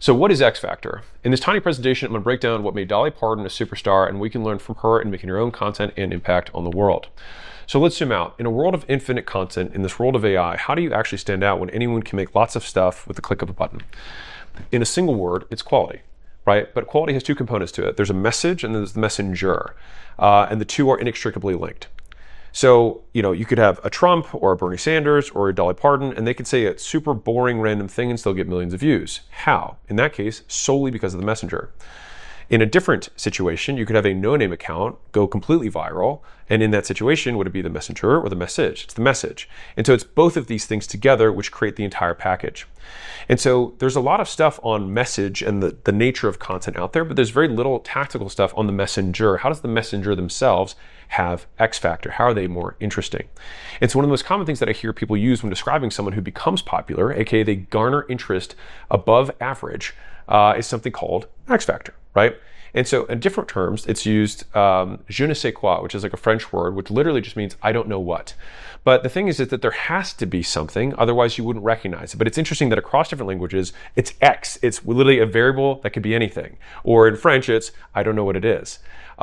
So what is X Factor? In this tiny presentation, I'm going to break down what made Dolly Parton a superstar and we can learn from her in making her own content and impact on the world. So let's zoom out. In a world of infinite content, in this world of AI, how do you actually stand out when anyone can make lots of stuff with the click of a button? In a single word, it's quality, right? But quality has two components to it. There's a message and there's the messenger, and the two are inextricably linked. So, you could have a Trump or a Bernie Sanders or a Dolly Parton, and they could say a super boring random thing and still get millions of views. How? In that case, solely because of the messenger. In a different situation, you could have a no-name account go completely viral, and in that situation, would it be the messenger or the message? It's the message. And so it's both of these things together which create the entire package. And so there's a lot of stuff on message and the nature of content out there, but there's very little tactical stuff on the messenger. How does the messenger themselves have X factor? How are they more interesting? It's one of the most common things that I hear people use when describing someone who becomes popular, aka they garner interest above average, is something called X factor, right? And so in different terms, it's used je ne sais quoi, which is like a French word, which literally just means I don't know what. But the thing is that there has to be something, otherwise you wouldn't recognize it. But it's interesting that across different languages, it's X. It's literally a variable that could be anything. Or in French, it's I don't know what it is.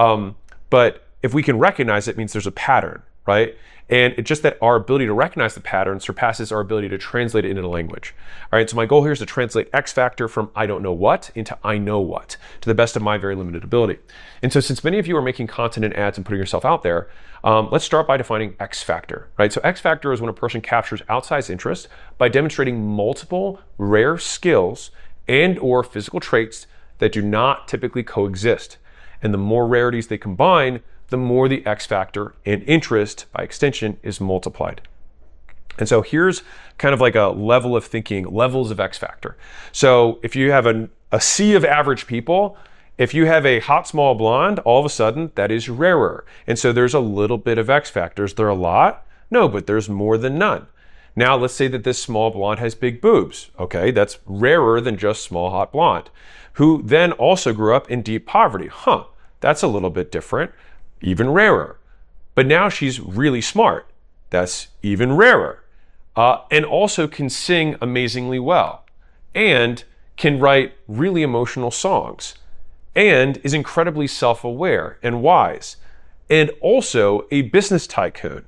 But if we can recognize it, it means there's a pattern, right? And it's just that our ability to recognize the pattern surpasses our ability to translate it into language. All right, so my goal here is to translate X factor from I don't know what into I know what to the best of my very limited ability. And so since many of you are making content and ads and putting yourself out there, let's start by defining X factor, right? So X factor is when a person captures outsized interest by demonstrating multiple rare skills and or physical traits that do not typically coexist. And the more rarities they combine, the more the X factor and interest, by extension, is multiplied. And so here's kind of like a level of thinking, levels of X factor. So if you have a sea of average people, if you have a hot small blonde, all of a sudden that is rarer. And so there's a little bit of X factors. There a lot? No, but there's more than none. Now let's say that this small blonde has big boobs. Okay, that's rarer than just small hot blonde, who then also grew up in deep poverty. That's a little bit different. Even rarer. But now she's really smart. That's even rarer. And also can sing amazingly well. And can write really emotional songs. And is incredibly self-aware and wise. And also a business tycoon.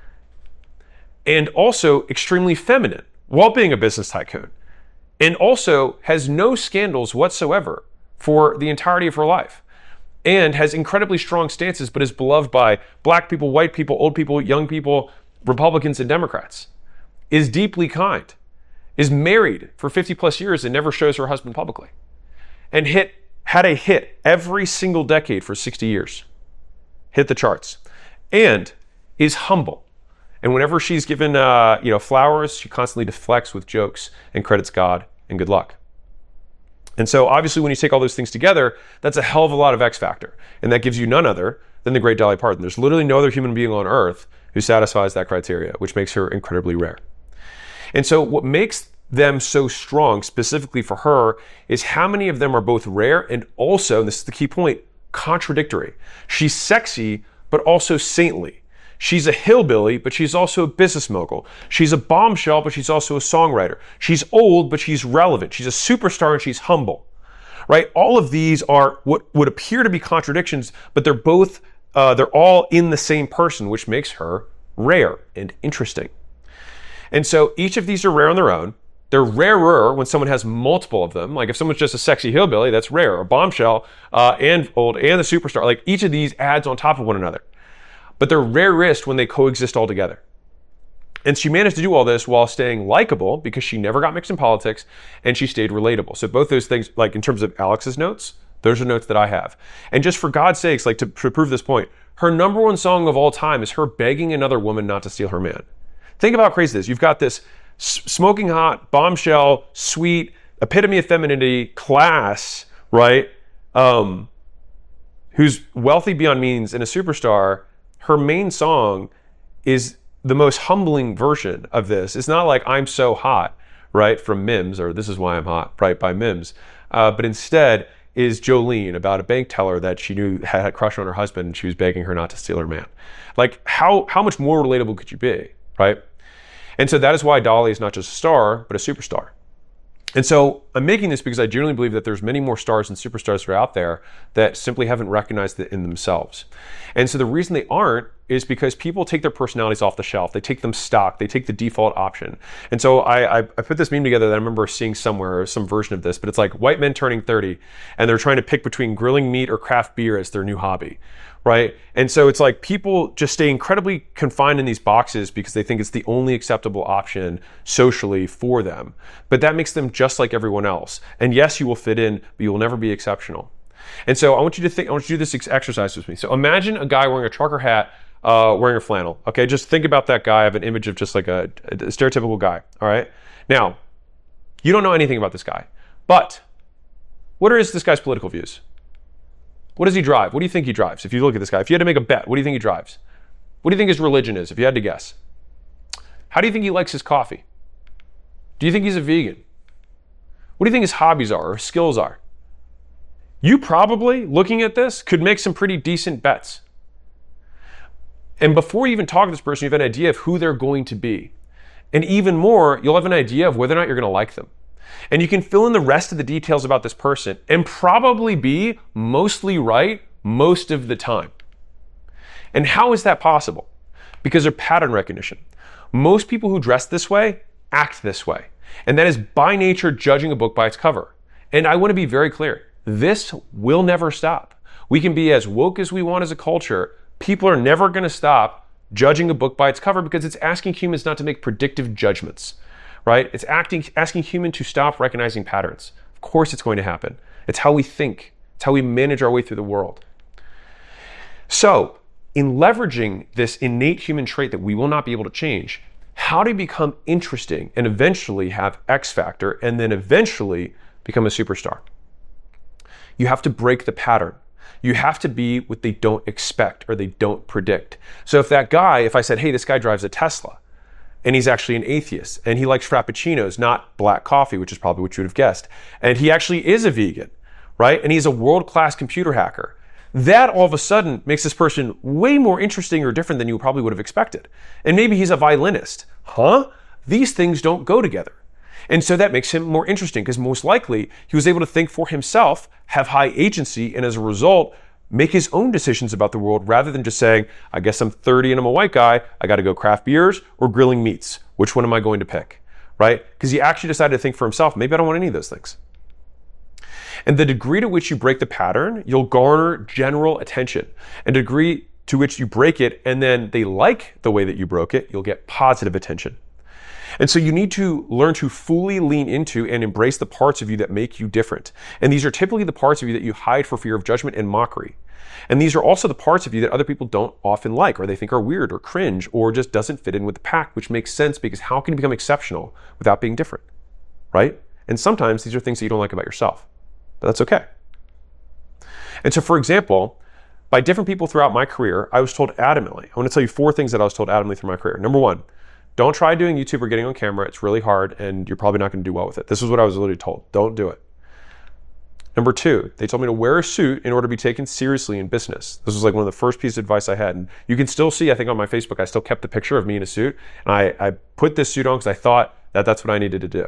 And also extremely feminine while being a business tycoon. And also has no scandals whatsoever for the entirety of her life. And has incredibly strong stances, but is beloved by black people, white people, old people, young people, Republicans, and Democrats. Is deeply kind. Is married for 50 plus years and never shows her husband publicly. And had a hit every single decade for 60 years. Hit the charts. And is humble. And whenever she's given flowers, she constantly deflects with jokes and credits God and good luck. And so obviously when you take all those things together, that's a hell of a lot of X factor. And that gives you none other than the great Dolly Parton. There's literally no other human being on earth who satisfies that criteria, which makes her incredibly rare. And so what makes them so strong specifically for her is how many of them are both rare and also, and this is the key point, contradictory. She's sexy, but also saintly. She's a hillbilly, but she's also a business mogul. She's a bombshell, but she's also a songwriter. She's old, but she's relevant. She's a superstar and she's humble, right? All of these are what would appear to be contradictions, but they're all in the same person, which makes her rare and interesting. And so each of these are rare on their own. They're rarer when someone has multiple of them. Like if someone's just a sexy hillbilly, that's rare. A bombshell and old and a superstar. Like each of these adds on top of one another. But they're rarest when they coexist all together. And she managed to do all this while staying likable because she never got mixed in politics and she stayed relatable. So both those things, like in terms of Alex's notes, those are notes that I have. And just for God's sakes, like to prove this point, her number one song of all time is her begging another woman not to steal her man. Think about how crazy this is. You've got this smoking hot, bombshell, sweet, epitome of femininity, class, right? Who's wealthy beyond means and a superstar. Her main song is the most humbling version of this. It's not like I'm so hot, right, from Mims, or This Is Why I'm Hot, right, by Mims. But instead is Jolene, about a bank teller that she knew had a crush on her husband and she was begging her not to steal her man. Like, how much more relatable could you be, right? And so that is why Dolly is not just a star, but a superstar. And so I'm making this because I genuinely believe that there's many more stars and superstars that are out there that simply haven't recognized it in themselves. And so the reason they aren't is because people take their personalities off the shelf. They take them stock. They take the default option. And so I put this meme together that I remember seeing somewhere, some version of this, but it's like white men turning 30 and they're trying to pick between grilling meat or craft beer as their new hobby. Right? And so it's like people just stay incredibly confined in these boxes because they think it's the only acceptable option socially for them. But that makes them just like everyone else. And yes, you will fit in, but you will never be exceptional. And so I want you to do this exercise with me. So imagine a guy wearing a trucker hat, wearing a flannel. Okay, just think about that guy. I have an image of just like a stereotypical guy. All right. Now, you don't know anything about this guy, but what are this guy's political views? What does he drive? What do you think he drives? If you look at this guy, if you had to make a bet, what do you think he drives? What do you think his religion is, if you had to guess? How do you think he likes his coffee? Do you think he's a vegan? What do you think his hobbies are or skills are? You probably, looking at this, could make some pretty decent bets. And before you even talk to this person, you have an idea of who they're going to be. And even more, you'll have an idea of whether or not you're going to like them. And you can fill in the rest of the details about this person and probably be mostly right most of the time. And how is that possible? Because of pattern recognition. Most people who dress this way act this way. And that is by nature judging a book by its cover. And I want to be very clear. This will never stop. We can be as woke as we want as a culture. People are never going to stop judging a book by its cover because it's asking humans not to make predictive judgments. Right? It's asking humans to stop recognizing patterns. Of course it's going to happen. It's how we think. It's how we manage our way through the world. So, in leveraging this innate human trait that we will not be able to change, how do you become interesting and eventually have X factor and then eventually become a superstar? You have to break the pattern. You have to be what they don't expect or they don't predict. So if I said, hey, this guy drives a Tesla, and he's actually an atheist, and he likes frappuccinos, not black coffee, which is probably what you would have guessed. And he actually is a vegan, right? And he's a world-class computer hacker. That all of a sudden makes this person way more interesting or different than you probably would have expected. And maybe he's a violinist. Huh? These things don't go together. And so that makes him more interesting because most likely he was able to think for himself, have high agency, and as a result, make his own decisions about the world rather than just saying, I guess I'm 30 and I'm a white guy. I got to go craft beers or grilling meats. Which one am I going to pick? Right? Because he actually decided to think for himself, maybe I don't want any of those things. And the degree to which you break the pattern, you'll garner general attention. And the degree to which you break it and then they like the way that you broke it, you'll get positive attention. And so you need to learn to fully lean into and embrace the parts of you that make you different. And these are typically the parts of you that you hide for fear of judgment and mockery. And these are also the parts of you that other people don't often like or they think are weird or cringe or just doesn't fit in with the pack, which makes sense because how can you become exceptional without being different, right? And sometimes these are things that you don't like about yourself, but that's okay. And so, for example, by different people throughout my career, I was told adamantly, I want to tell you 4 things that I was told adamantly through my career. Number 1, don't try doing YouTube or getting on camera. It's really hard and you're probably not going to do well with it. This is what I was literally told. Don't do it. Number 2, they told me to wear a suit in order to be taken seriously in business. This was like one of the first pieces of advice I had. And you can still see, I think on my Facebook, I still kept the picture of me in a suit. And I put this suit on because I thought that that's what I needed to do.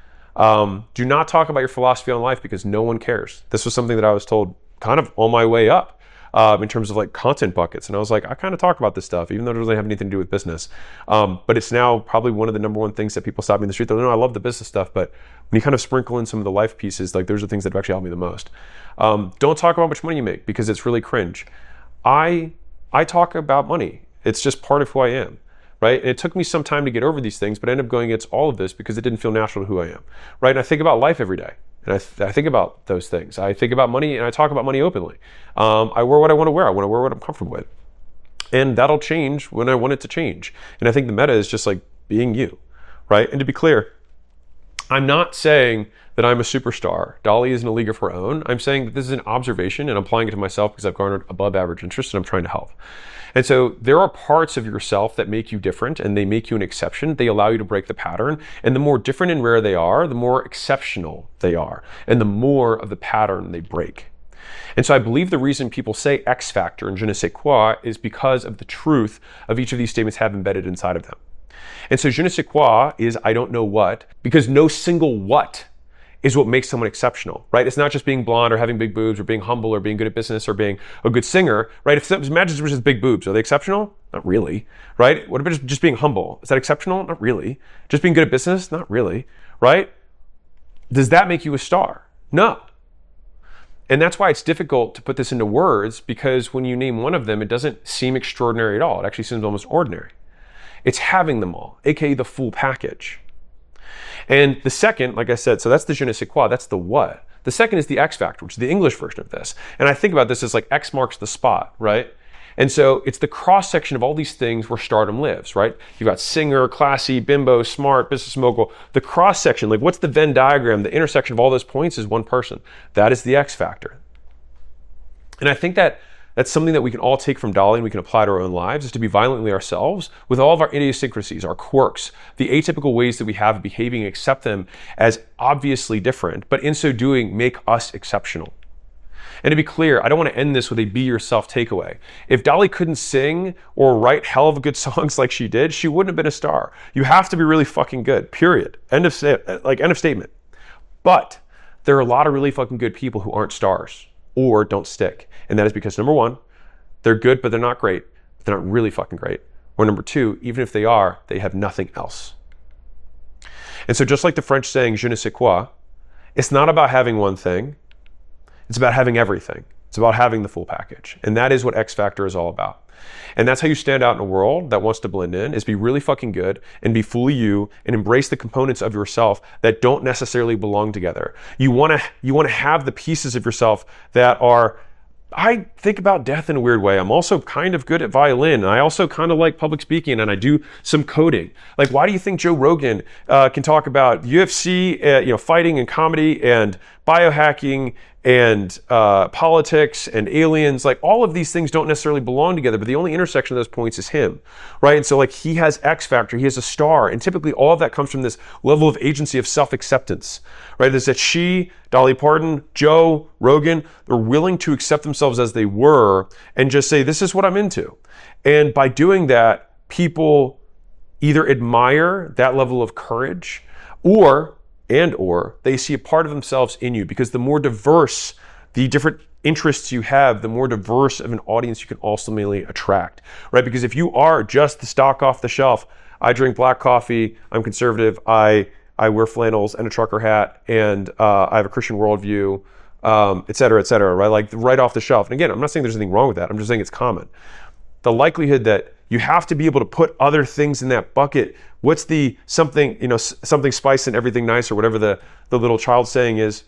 Do not talk about your philosophy on life because no one cares. This was something that I was told kind of on my way up. In terms of like content buckets. And I was like, I kind of talk about this stuff, even though it doesn't have anything to do with business. But it's now probably one of the number one things that people stop me in the street. They're like, no, I love the business stuff, but when you kind of sprinkle in some of the life pieces, like those are things that have actually helped me the most. Don't talk about how much money you make because it's really cringe. I talk about money. It's just part of who I am, right? And it took me some time to get over these things, but I ended up going against all of this because it didn't feel natural to who I am, right? And I think about life every day. And I think about those things. I think about money and I talk about money openly. I wear what I want to wear. I want to wear what I'm comfortable with. And that'll change when I want it to change. And I think the meta is just like being you, right? And to be clear, I'm not saying that I'm a superstar. Dolly is in a league of her own. I'm saying that this is an observation and I'm applying it to myself because I've garnered above average interest and I'm trying to help. And so there are parts of yourself that make you different and they make you an exception. They allow you to break the pattern. And the more different and rare they are, the more exceptional they are and the more of the pattern they break. And so I believe the reason people say X factor and je ne sais quoi is because of the truth of each of these statements have embedded inside of them. And so je ne sais quoi is I don't know what, because no single what is what makes someone exceptional, right? It's not just being blonde or having big boobs or being humble or being good at business or being a good singer, right? If imagine someone has big boobs, are they exceptional? Not really, right? What about just being humble? Is that exceptional? Not really. Just being good at business? Not really, right? Does that make you a star? No. And that's why it's difficult to put this into words, because when you name one of them, it doesn't seem extraordinary at all. It actually seems almost ordinary. It's having them all, aka the full package. And the second, like I said, so that's the je ne sais quoi, that's the what. The second is the X factor, which is the English version of this. And I think about this as like X marks the spot, right? And so it's the cross section of all these things where stardom lives, right? You've got singer, classy, bimbo, smart, business mogul. The cross section, like what's the Venn diagram? The intersection of all those points is one person. That is the X factor. And I think that that's something that we can all take from Dolly and we can apply to our own lives, is to be violently ourselves with all of our idiosyncrasies, our quirks, the atypical ways that we have of behaving, accept them as obviously different, but in so doing, make us exceptional. And to be clear, I don't want to end this with a be yourself takeaway. If Dolly couldn't sing or write hell of good songs like she did, she wouldn't have been a star. You have to be really fucking good, period. End of statement. But there are a lot of really fucking good people who aren't stars or don't stick. And that is because, number one, they're good, but they're not great. They're not really fucking great. Or number two, even if they are, they have nothing else. And so just like the French saying, je ne sais quoi, it's not about having one thing. It's about having everything. It's about having the full package. And that is what X Factor is all about. And that's how you stand out in a world that wants to blend in, is be really fucking good and be fully you and embrace the components of yourself that don't necessarily belong together. You want to have the pieces of yourself that are, I think about death in a weird way. I'm also kind of good at violin, and I also kind of like public speaking, and I do some coding. Like, why do you think Joe Rogan can talk about UFC, fighting and comedy and biohacking and politics and aliens? Like, all of these things don't necessarily belong together, but the only intersection of those points is him, right? And so like he has X factor, he has a star, and typically all of that comes from this level of agency of self-acceptance, right? Is that she, Dolly Parton, Joe Rogan, they're willing to accept themselves as they were and just say, this is what I'm into. And by doing that, people either admire that level of courage or they see a part of themselves in you, because the more diverse the different interests you have, the more diverse of an audience you can ultimately attract, right? Because if you are just the stock off the shelf, I drink black coffee, I'm conservative, I wear flannels and a trucker hat, and I have a Christian worldview, et cetera, right? Like right off the shelf. And again, I'm not saying there's anything wrong with that. I'm just saying it's common. The likelihood that you have to be able to put other things in that bucket. What's the something spice and everything nice, or whatever the little child saying is.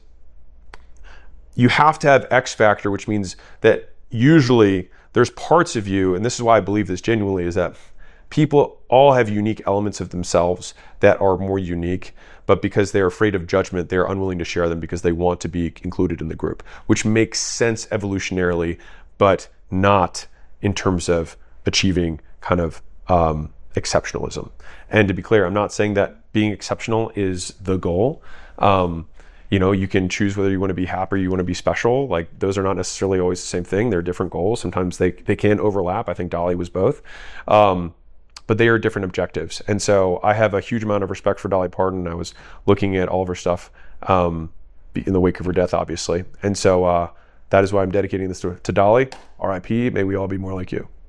You have to have X factor, which means that usually there's parts of you, and this is why I believe this genuinely, is that people all have unique elements of themselves that are more unique, but because they're afraid of judgment, they're unwilling to share them because they want to be included in the group, which makes sense evolutionarily, but not in terms of achieving kind of exceptionalism. And to be clear, I'm not saying that being exceptional is the goal. You can choose whether you want to be happy or you want to be special. Like, those are not necessarily always the same thing. They're different goals. Sometimes they can overlap. I think Dolly was both. But they are different objectives. And so I have a huge amount of respect for Dolly Parton. I was looking at all of her stuff in the wake of her death, obviously. And so that is why I'm dedicating this to Dolly. R.I.P. May we all be more like you.